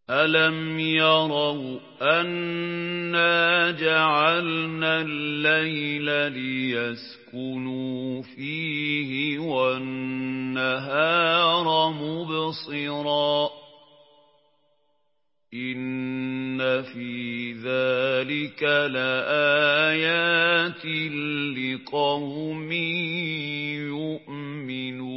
أَلَمْ يَرَوْا أَنَّا جَعَلْنَا اللَّيْلَ لِيَسْكُنُوا فِيهِ وَالنَّهَارَ مُبْصِرًا ۚ إِنَّ فِي ذَلِكَ لَآيَاتٍ لِقَوْمٍ يُؤْمِنُونَ